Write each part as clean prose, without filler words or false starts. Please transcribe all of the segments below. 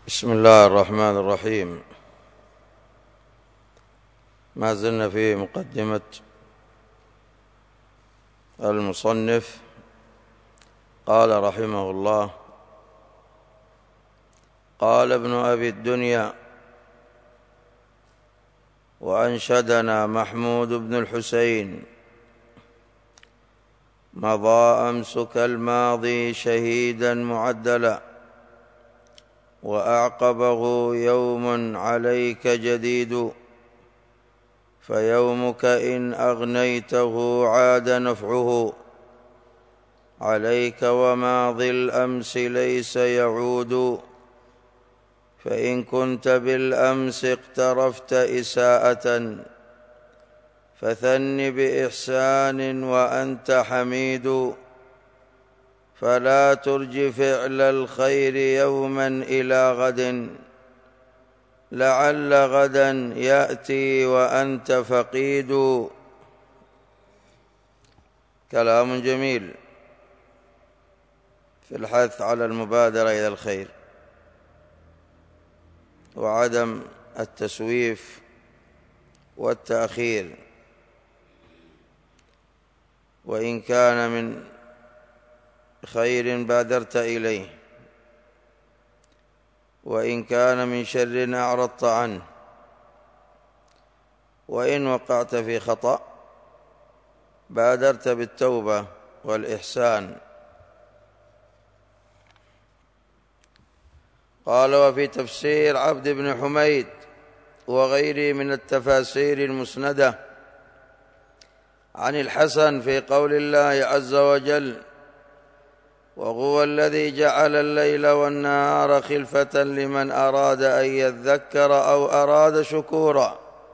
بسم الله الرحمن الرحيم. ما زلنا في مقدمة المصنف. قال رحمه الله: قال ابن أبي الدنيا: وأنشدنا محمود بن الحسين: مضى أمسك الماضي شهيدا معدلا، وأعقبه يوم عليك جديد، فيومك إن أغنيته عاد نفعه عليك، وماضي الأمس ليس يعود، فإن كنت بالأمس اقترفت إساءة فثن بإحسان وأنت حميد، فلا ترج فعل الخير يوما إلى غد، لعل غدا يأتي وأنت فقيد. كلام جميل في الحث على المبادرة إلى الخير وعدم التسويف والتأخير، وإن كان من خير بادرت إليه، وإن كان من شر أعرضت عنه، وإن وقعت في خطأ بادرت بالتوبة والإحسان. قال: وفي تفسير عبد بن حميد وغيره من التفاسير المسندة عن الحسن في قول الله عز وجل: وهو الذي جعل الليل والنهار خلفة لمن أراد أن يذكر أو أراد شكورا.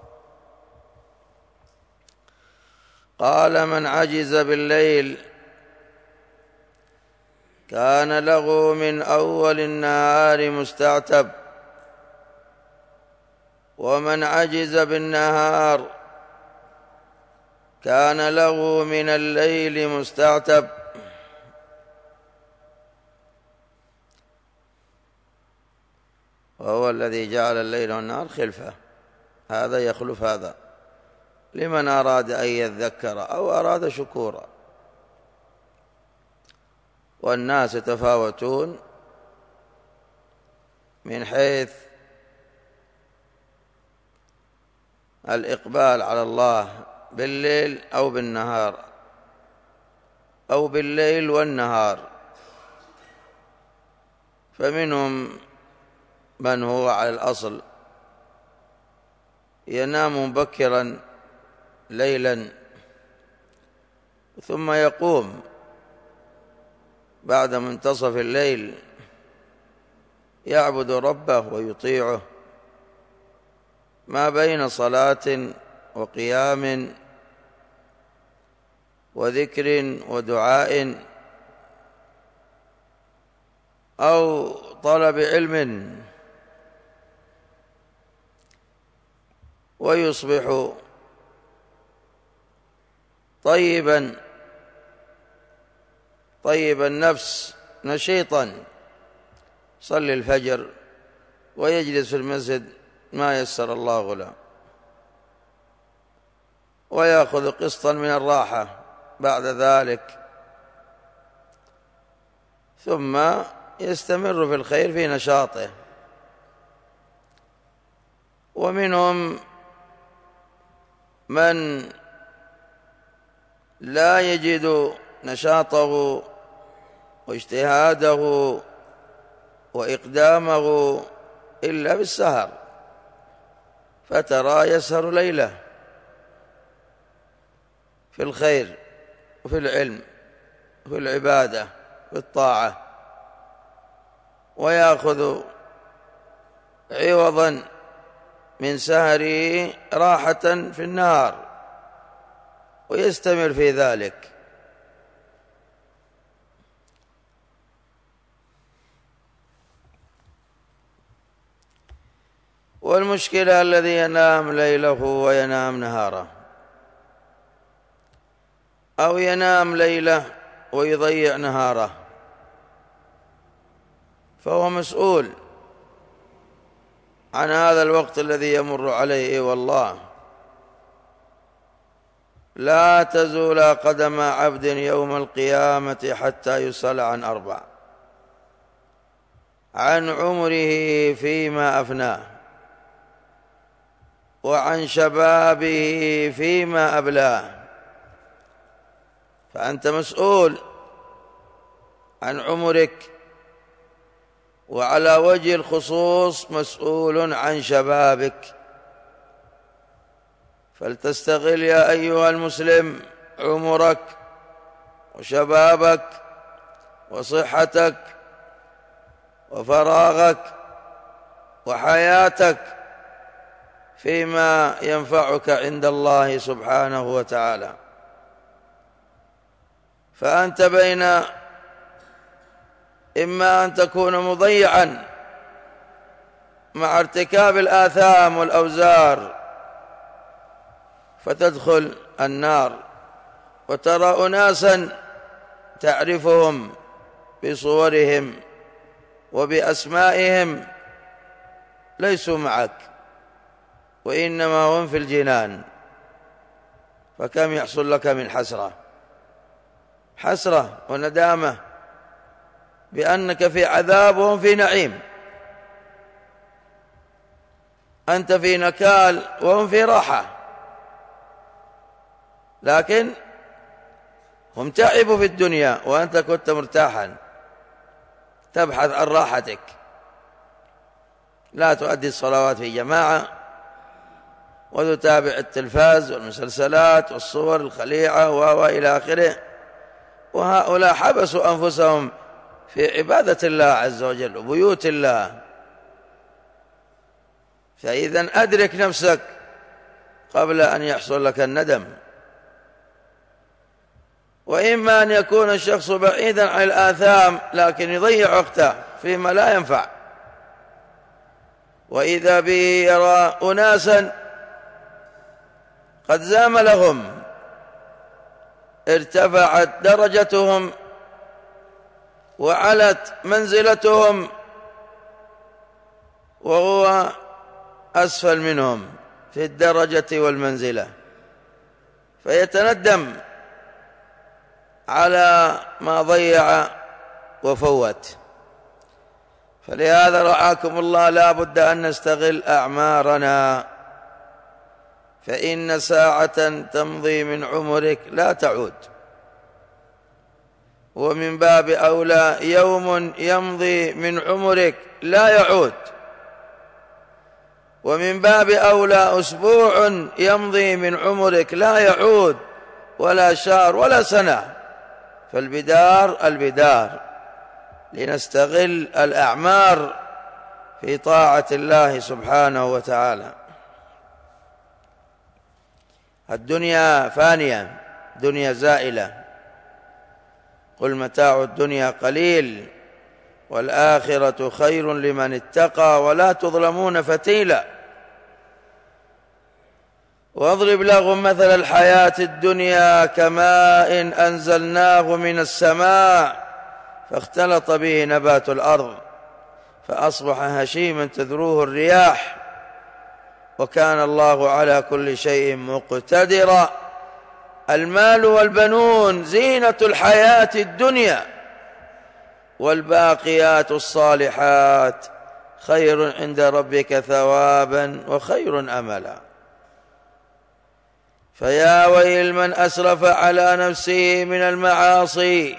قال: من عجز بالليل كان له من أول النهار مستعتب، ومن عجز بالنهار كان له من الليل مستعتب. وهو الذي جعل الليل والنهار خلفة، هذا يخلف هذا، لمن أراد أن يذكر أو أراد شكورا. والناس يتفاوتون من حيث الإقبال على الله بالليل أو بالنهار، أو بالليل والنهار. فمنهم من هو على الأصل ينام مبكرا ليلا، ثم يقوم بعد منتصف الليل يعبد ربه ويطيعه ما بين صلاة وقيام وذكر ودعاء أو طلب علم، ويصبح طيب النفس نشيطا، صلي الفجر ويجلس في المسجد ما يسر الله له، ويأخذ قسطا من الراحة بعد ذلك، ثم يستمر في الخير في نشاطه. ومنهم من لا يجد نشاطه واجتهاده وإقدامه إلا بالسهر، فترى يسهر ليله في الخير وفي العلم وفي العبادة في الطاعة، ويأخذ عوضا من سهره راحة في النهار ويستمر في ذلك. والمشكلة الذي ينام ليله وينام نهاره، أو ينام ليله ويضيع نهاره، فهو مسؤول عن هذا الوقت الذي يمر عليه. والله لا تزول قدم عبد يوم القيامة حتى يسأل عن 4: عن عمره فيما أفناه، وعن شبابه فيما أبلاه. فأنت مسؤول عن عمرك، وعلى وجه الخصوص مسؤول عن شبابك. فلتستغل يا أيها المسلم عمرك وشبابك وصحتك وفراغك وحياتك فيما ينفعك عند الله سبحانه وتعالى. فأنت بين إما أن تكون مضيعا مع ارتكاب الآثام والأوزار فتدخل النار، وترى أناسا تعرفهم بصورهم وبأسمائهم ليسوا معك، وإنما هم في الجنان، فكم يحصل لك من حسرة وندامة بأنك في عذاب وهم في نعيم، أنت في نكال وهم في راحة، لكن هم تعبوا في الدنيا وأنت كنت مرتاحا تبحث عن راحتك، لا تؤدي الصلوات في جماعة وتتابع التلفاز والمسلسلات والصور الخليعة وإلى آخره. وهؤلاء حبسوا أنفسهم في عبادة الله عز وجل وبيوت الله. فإذا أدرك نفسك قبل أن يحصل لك الندم. وإما أن يكون الشخص بعيدا عن الآثام لكن يضيع وقته فيما لا ينفع، وإذا به يرى أناسا قد زاملهم، ارتفعت درجتهم وعلت منزلتهم وهو أسفل منهم في الدرجة والمنزلة، فيتندم على ما ضيع وفوت. فلهذا رعاكم الله لا بد أن نستغل أعمارنا، فإن ساعة تمضي من عمرك لا تعود، ومن باب أولى يوم يمضي من عمرك لا يعود، ومن باب أولى أسبوع يمضي من عمرك لا يعود، ولا شهر ولا سنة. فالبدار لنستغل الأعمار في طاعة الله سبحانه وتعالى. الدنيا فانية، دنيا زائلة، قل متاع الدنيا قليل والآخرة خير لمن اتقى ولا تظلمون فتيلا. واضرب لهم مثل الحياة الدنيا كماء أنزلناه من السماء فاختلط به نبات الأرض فأصبح هشيما تذروه الرياح وكان الله على كل شيء مقتدرا. المال والبنون زينة الحياة الدنيا والباقيات الصالحات خير عند ربك ثوابا وخير أملا. فيا ويل من أسرف على نفسه من المعاصي،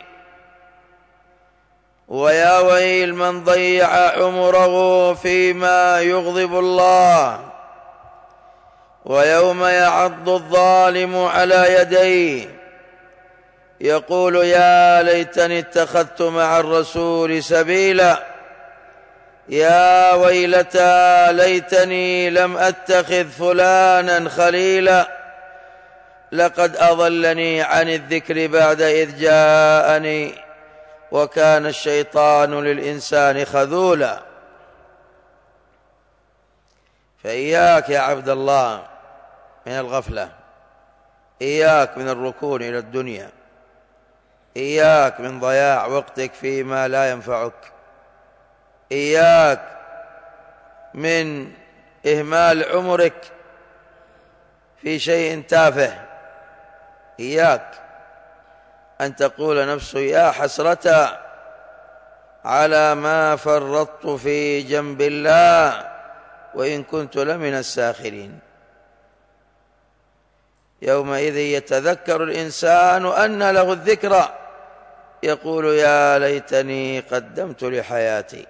ويا ويل من ضيع عمره فيما يغضب الله. ويوم يعض الظالم على يديه يقول يا ليتني اتخذت مع الرسول سبيلا، يا ويلتى ليتني لم أتخذ فلانا خليلا، لقد أضلني عن الذكر بعد إذ جاءني وكان الشيطان للإنسان خذولا. فإياك يا عبد الله من الغفلة، إياك من الركون إلى الدنيا، إياك من ضياع وقتك فيما لا ينفعك، إياك من إهمال عمرك في شيء تافه. إياك أن تقول نفسي يا حسرة على ما فرطت في جنب الله وإن كنت لمن الساخرين. يومئذ يتذكر الإنسان أنى له الذكرى يقول يا ليتني قدمت لحياتي.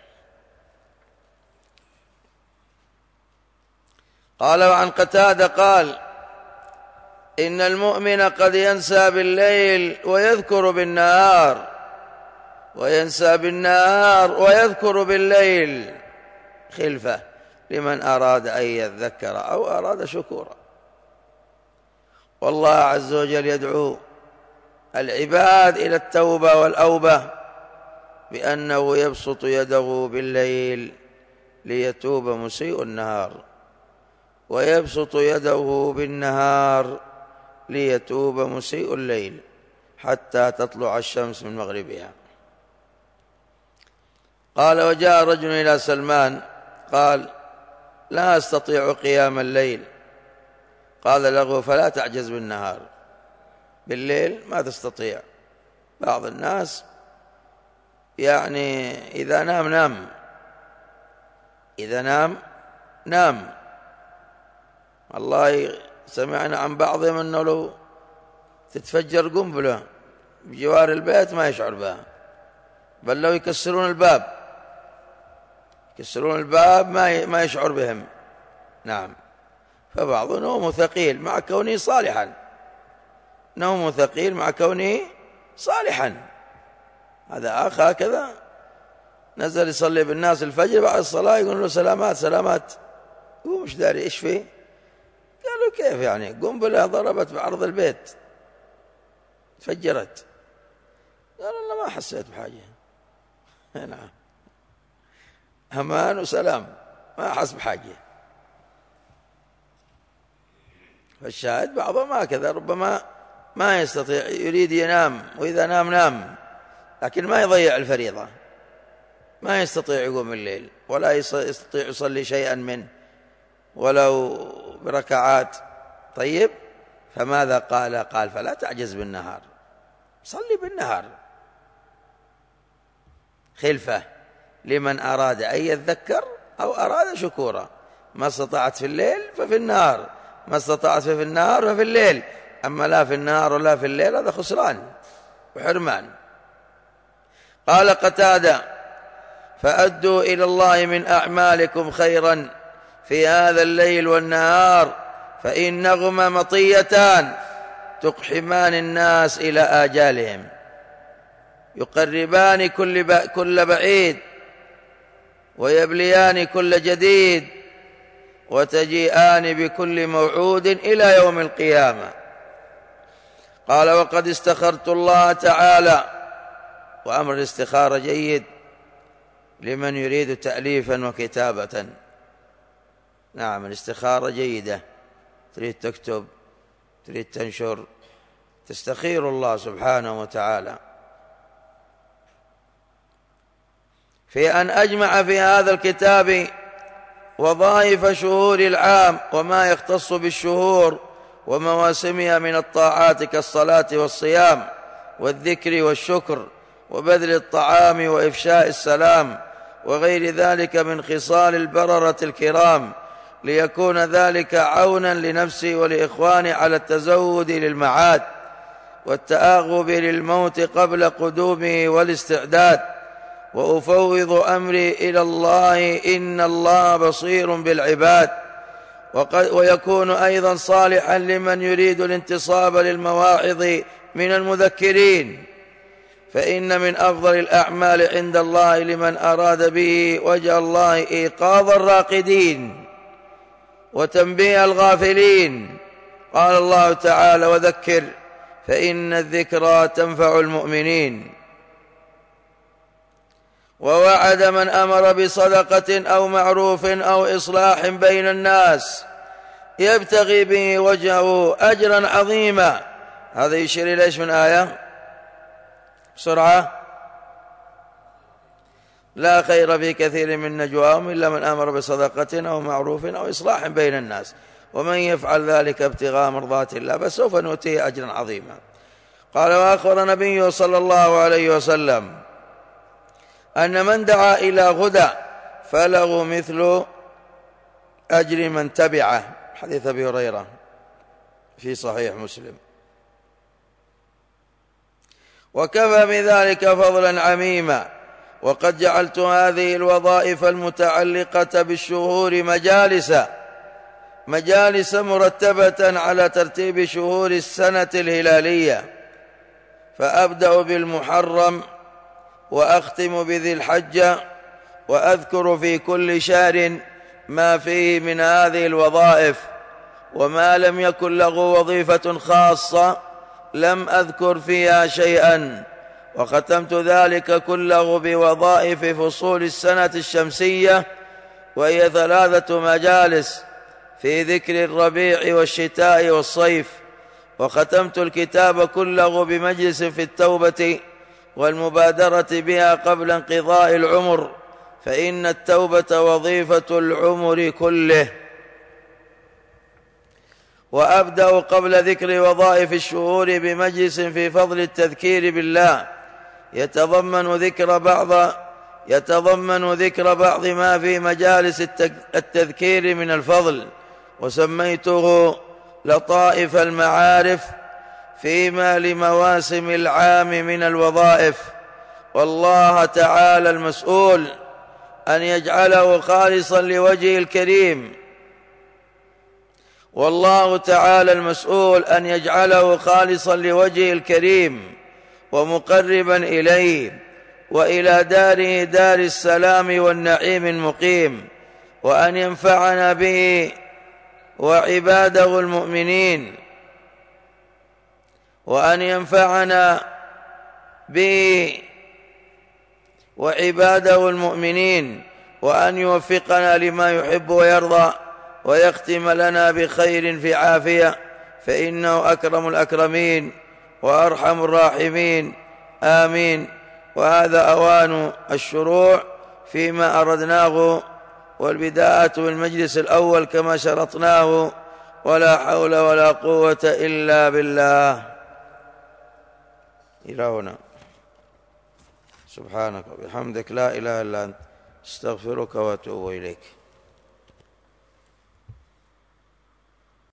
قال وعن قتادة قال إن المؤمن قد ينسى بالليل ويذكر بالنهار، وينسى بالنهار ويذكر بالليل، خلفة لمن أراد أن يذكر أو أراد شكورا. والله عز وجل يدعو العباد إلى التوبة والأوبة بأنه يبسط يده بالليل ليتوب مسيء النهار، ويبسط يده بالنهار ليتوب مسيء الليل حتى تطلع الشمس من مغربها. قال وجاء رجل إلى سلمان قال لا أستطيع قيام الليل. قال له فلا تعجز بالنهار، بالليل ما تستطيع. بعض الناس يعني إذا نام إذا نام. والله سمعنا عن بعضهم أنه لو تتفجر قنبلة بجوار البيت ما يشعر بها، بل لو يكسرون الباب ما يشعر بهم. نعم. فبعض نومه ثقيل مع كونه صالحا، نومه ثقيل مع كونه صالحا. هذا أخ هكذا نزل يصلي بالناس الفجر، بعد الصلاة يقول له سلامات. هو مش داري إيش فيه. قالوا كيف يعني؟ قنبلة ضربت بعرض البيت تفجرت. قال الله ما حسيت بحاجة. نعم، أمان وسلام، ما حس بحاجة. فالشاهد بعضهم هكذا ربما ما يستطيع، يريد ينام، وإذا نام لكن ما يضيع الفريضة، ما يستطيع يقوم الليل ولا يستطيع يصلي شيئا منه ولو بركعات. طيب فماذا قال فلا تعجز بالنهار، صلي بالنهار، خلفة لمن أراد أن يذكر أو أراد شكورا. ما استطعت في الليل ففي النهار، ما استطعت في النهار ففي الليل. أما لا في النهار ولا في الليل هذا خسران وحرمان. قال قتادة فأدوا إلى الله من أعمالكم خيرا في هذا الليل والنهار، فإنهما مطيتان تقحمان الناس إلى آجالهم، يقربان كل بعيد ويبليان كل جديد، وتجيئان بكل موعود إلى يوم القيامة. قال وقد استخرت الله تعالى، وأمر الاستخارة جيد لمن يريد تأليفا وكتابة. نعم، الاستخارة جيدة، تريد تكتب، تريد تنشر، تستخير الله سبحانه وتعالى. في أن أجمع في هذا الكتاب وظائف شهور العام وما يختص بالشهور ومواسمها من الطاعات كالصلاة والصيام والذكر والشكر وبذل الطعام وإفشاء السلام وغير ذلك من خصال البررة الكرام، ليكون ذلك عونا لنفسي ولإخواني على التزود للمعاد والتآغب للموت قبل قدومه والاستعداد. وأفوض أمري إلى الله إن الله بصير بالعباد. ويكون أيضا صالحا لمن يريد الانتصاب للمواعظ من المذكرين، فإن من أفضل الأعمال عند الله لمن أراد به وجه الله إيقاظ الراقدين وتنبيه الغافلين. قال الله تعالى وذكر فإن الذكرى تنفع المؤمنين. ووعد من أمر بصدقة أو معروف أو إصلاح بين الناس يبتغي به وجهه أجرا عظيما. هذا يشير إلى إيش من آية؟ بسرعة. لا خير في كثير من نجواهم إلا من أمر بصدقة أو معروف أو إصلاح بين الناس، ومن يفعل ذلك ابتغاء مرضات الله فسوف نؤتيه أجرا عظيما. قال: وأخبر النبي صلى الله عليه وسلم أن من دعا إلى هدى فله مثل أجر من تبعه، حديث أبي هريرة في صحيح مسلم. وكفى بذلك فضلا عميما. وقد جعلت هذه الوظائف المتعلقة بالشهور مجالس مرتبة على ترتيب شهور السنة الهلالية، فأبدأ بالمحرم وأختم بذي الحجة، وأذكر في كل شهر ما فيه من هذه الوظائف، وما لم يكن له وظيفة خاصة لم أذكر فيها شيئا. وختمت ذلك كله بوظائف فصول السنة الشمسية، وهي 3 مجالس في ذكر الربيع والشتاء والصيف. وختمت الكتاب كله بمجلس في التوبة والمبادرة بها قبل انقضاء العمر، فإن التوبة وظيفة العمر كله. وأبدأ قبل ذكر وظائف الشهور بمجلس في فضل التذكير بالله يتضمن ذكر بعض ما في مجالس التذكير من الفضل، وسميته لطائف المعارف فيما لمواسم العام من الوظائف. والله تعالى المسؤول أن يجعله خالصا لوجهه الكريم، والله تعالى المسؤول أن يجعله خالصا لوجهه الكريم ومقربا إليه وإلى داره دار السلام والنعيم المقيم، وأن ينفعنا به وعباده المؤمنين، وأن ينفعنا به وعباده المؤمنين، وأن يوفقنا لما يحب ويرضى، ويختم لنا بخير في عافية، فإنه أكرم الأكرمين وأرحم الراحمين. آمين. وهذا أوان الشروع فيما أردناه، والبداءة بالمجلس الأول كما شرطناه، ولا حول ولا قوة إلا بالله. إلى هنا. سبحانك وبحمدك لا إله إلا أنت، استغفرك وأتوب إليك.